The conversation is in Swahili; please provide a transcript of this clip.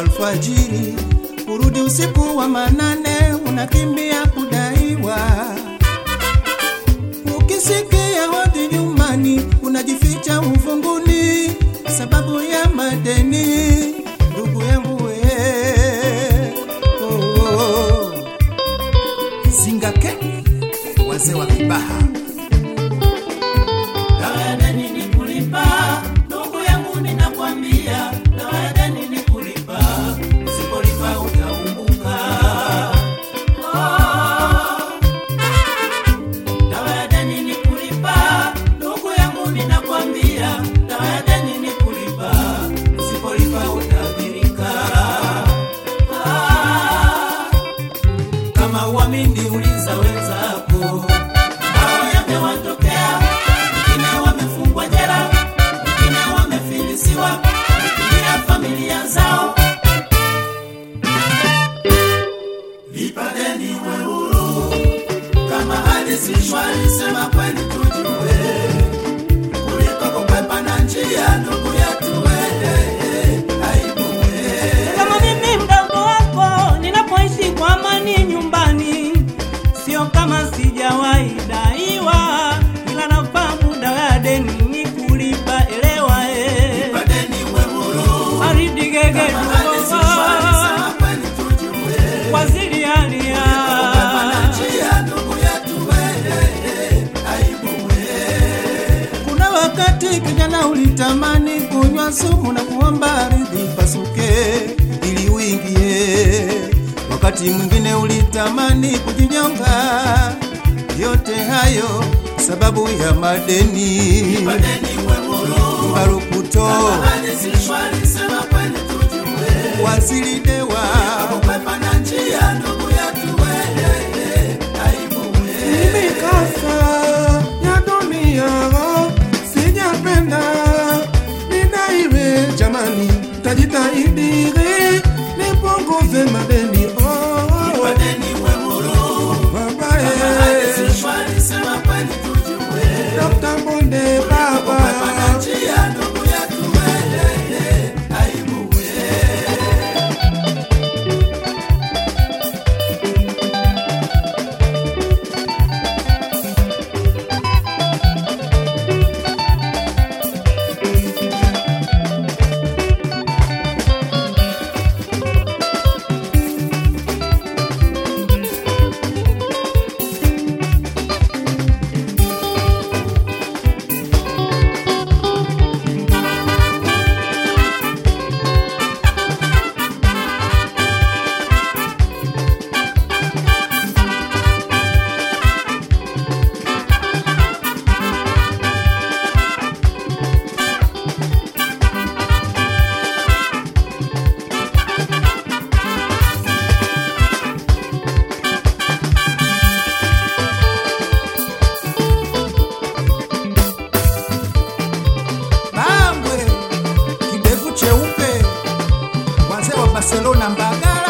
alfajiri, kurudi usiku wa manane, unakimbia kudaiwa. Ukisikia hodi nyumbani, unajificha ufunguni sababu ya madeni. Ndugu yangu we, Zingake wazee wa Kibaha. Dawa ya deni ni kulipa, ndugu yangu ninakwambia, dawa ya deni ni kulipa, usipolipa utaumbuka. Dawa ya deni ni kulipa, ndugu yangu ninakwambia, dawa ya deni ni kulipa, usipolipa utadhirika. Kama uamini uliza wenzako, hao yamewatokea, wengine wamefungwa jela, wengine wamefilisiwa, wamekimbia familia zao. Lipa deni uwe huru, kama hali si shwari sema kweli tujue, kuliko kukwepa na njia ndugu yetu aibu. Kama mimi mdogo wako ninapoishi kwa amani nyumbani, sio kama sijawahi daiwa, ila nafahamu dawa ya deni ni kulipa. Elewa Lipa deni uwe huru, Aridi gege kama hali si shwari sema kweli tujue, waziri alia kukwepa na njia ndugu yetu aibu. Kuna wakati kijana ulitamani kunywa sumu na kuomba ardhi pasuke ili uingie. Wakati mwingine ulitamani kujinyonga. Yote hayo sababu ya madeni. Lipa deni uwe huru, Marukuto kama hali si shwari sema kweli tujue, waziri dewa. kukwepa na njia ndugu yetu aibu. Mikasa ya dunia sijapenda nidaiwe, jamani tajitahidi nipunguze madeni. Lipa deni uwe huru, kama hali si shwari sema kweli tujue, Dr. Bonde kukwepa baba na njia ndugu yetu aibu. Bangwe kidevu cheupe, wazee wa Barcelona Mbagala.